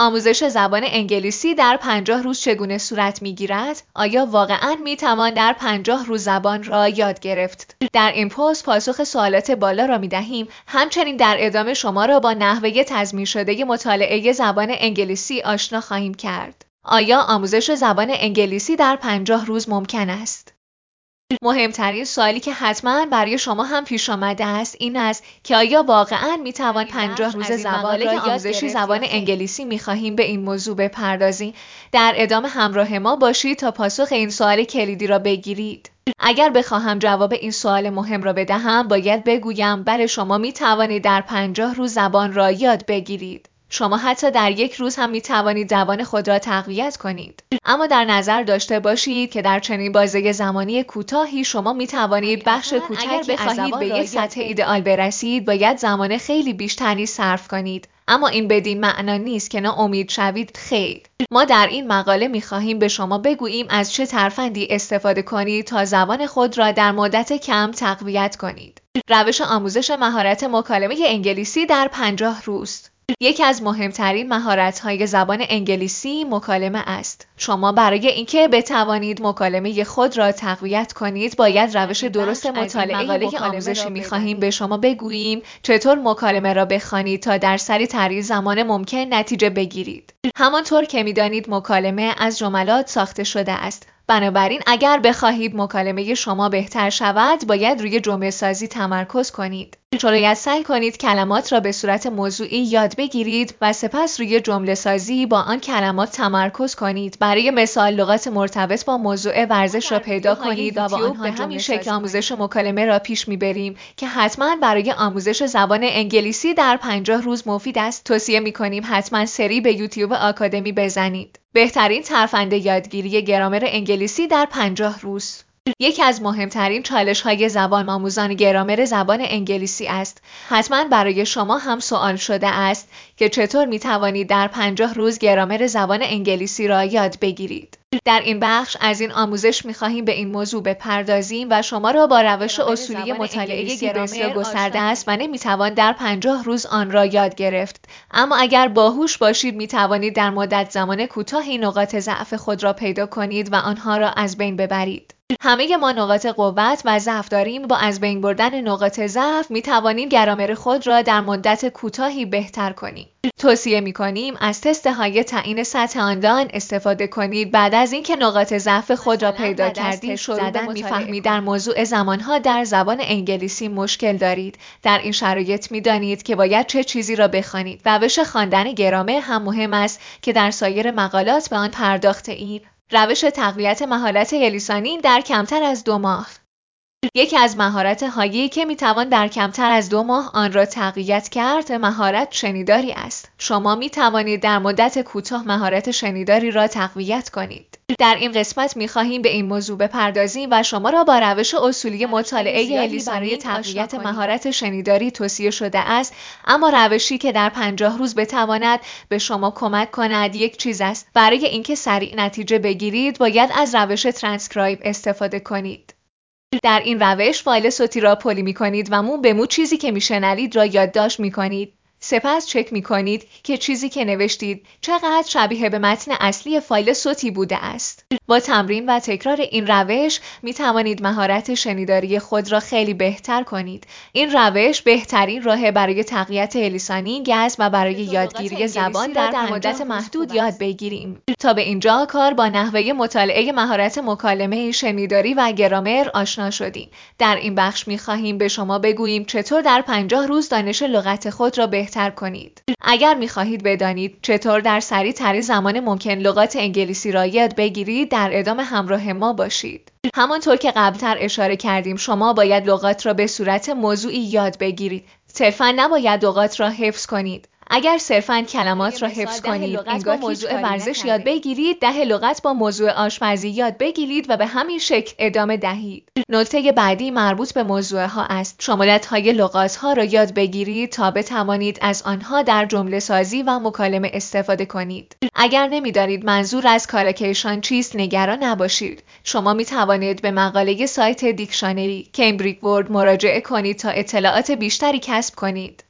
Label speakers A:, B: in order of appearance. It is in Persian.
A: آموزش زبان انگلیسی در 50 روز چگونه صورت می‌گیرد؟ آیا واقعاً می‌توان در 50 روز زبان را یاد گرفت؟ در این پست پاسخ سوالات بالا را می‌دهیم. همچنین در ادامه شما را با نحوه تضمین شده مطالعه زبان انگلیسی آشنا خواهیم کرد. آیا آموزش زبان انگلیسی در 50 روز ممکن است؟ مهمترین سوالی که حتما برای شما هم پیش آمده است این است که آیا واقعاً میتوان 50 روز زبان را آموزش زبان انگلیسی میخواهیم به این موضوع بپردازیم؟ در ادامه همراه ما باشید تا پاسخ این سوال کلیدی را بگیرید. اگر بخواهم جواب این سوال مهم را بدهم باید بگویم بله شما میتوانید در 50 روز زبان را یاد بگیرید. شما حتی در یک روز هم می توانید زبان خود را تقویت کنید. اما در نظر داشته باشید که در چنین بازه زمانی کوتاهی شما می توانید بخش کوچکی بخواهید به یک سطح ایدئال برسید باید زمان خیلی بیشتری صرف کنید. اما این بدین معنا نیست که ناامید شوید. خیر. ما در این مقاله می خواهیم به شما بگوییم از چه ترفندی استفاده کنید تا زبان خود را در مدت کم تقویت کنید. روش آموزش مهارت مکالمه انگلیسی در 50 روز. یکی از مهمترین مهارت‌های زبان انگلیسی مکالمه است. شما برای اینکه بتوانید مکالمه خود را تقویت کنید باید روش درست مطالعه آموزشی می‌خواهیم به شما بگوییم چطور مکالمه را بخوانید تا در سریع‌ترین زمان ممکن نتیجه بگیرید. همانطور که می‌دانید مکالمه از جملات ساخته شده است. بنابراین اگر بخواهید مکالمه شما بهتر شود باید روی جمله سازی تمرکز کنید. باید سعی کنید کلمات را به صورت موضوعی یاد بگیرید و سپس روی جمله سازی با آن کلمات تمرکز کنید. برای مثال لغات مرتبط با موضوع ورزش را پیدا کنید و با آنها به همین شکل آموزش مکالمه را پیش میبریم که حتما برای آموزش زبان انگلیسی در 50 روز مفید است. توصیه میکنیم حتما سری به یوتیوب آکادمی بزنید. بهترین ترفند یادگیری گرامر انگلیسی در 50 روز. یکی از مهمترین چالش‌های زبان آموزان گرامر زبان انگلیسی است. حتما برای شما هم سوال شده است که چطور می‌توانید در 50 روز گرامر زبان انگلیسی را یاد بگیرید. در این بخش از این آموزش می‌خواهیم به این موضوع بپردازیم و شما را با روش اصولی مطالعه گرامر گسترده است و نمی‌توان در 50 روز آن را یاد گرفت. اما اگر باهوش باشید می‌توانید در مدت زمان کوتاهی نقاط ضعف خود را پیدا کنید و آنها را از بین ببرید. همه ما نقاط قوت و ضعف داریم. با از بین بردن نقاط ضعف می توانیم گرامر خود را در مدت کوتاهی بهتر کنیم. توصیه می کنیم از تست‌های تعیین سطح آندان استفاده کنید. بعد از اینکه نقاط ضعف خود را پیدا کردید شروع می‌فهمید در موضوع زمانها در زبان انگلیسی مشکل دارید. در این شرایط می دانید که باید چه چیزی را بخوانید. روش خواندن گرامر هم مهم است که در سایر مقالات به آن پرداخته اید. روش تقویت مهارت لسانی در کمتر از 2 ماه. یکی از مهارت‌هایی که می‌توان در کمتر از 2 ماه آن را تقویت کرد مهارت شنیداری است. شما می‌توانید در مدت کوتاه مهارت شنیداری را تقویت کنید. در این قسمت می‌خواهیم به این موضوع بپردازیم و شما را با روش اصولی مطالعه لسانی تقویت مهارت شنیداری توصیه شده است، اما روشی که در 50 روز بتواند به شما کمک کند یک چیز است. برای اینکه سریع نتیجه بگیرید باید از روش ترانسکرایب استفاده کنید. در این روش فایل صوتی را پلی می‌کنید و مو به مو چیزی که میشنوید را یادداشت می‌کنید. سپس چک می‌کنید که چیزی که نوشتید چقدر شبیه به متن اصلی فایل صوتی بوده است. با تمرین و تکرار این روش می‌توانید مهارت شنیداری خود را خیلی بهتر کنید. این روش بهترین راه برای تقویت لسانی است و برای یادگیری زبان در مدت محدود یاد بگیریم. تا به اینجا کار با نحوه مطالعه مهارت مکالمه شنیداری و گرامر آشنا شدیم. در این بخش می‌خواهیم به شما بگوییم چطور در 50 روز دانش لغت خود را بهتر کنید. اگر می‌خواهید بدانید چطور در سریع‌ترین زمان ممکن لغات انگلیسی را یاد بگیرید در ادامه همراه ما باشید. همانطور که قبلتر اشاره کردیم شما باید لغات را به صورت موضوعی یاد بگیرید. صرفاً نباید لغات را حفظ کنید. اگر صرفاً کلمات را حفظ کنید، انگار موضوع ورزش یاد بگیرید، 10 لغت با موضوع آشپزی یاد بگیرید و به همین شکل ادامه دهید. نکته بعدی مربوط به موضوع ها است. شمولت‌های لغات ها را یاد بگیرید تا بتوانید از آنها در جمله سازی و مکالمه استفاده کنید. اگر نمی‌دانید منظور از کالوکیشن چیست نگران نباشید. شما می توانید به مقاله سایت دیکشنری کمبریج ورد مراجعه کنید تا اطلاعات بیشتری کسب کنید.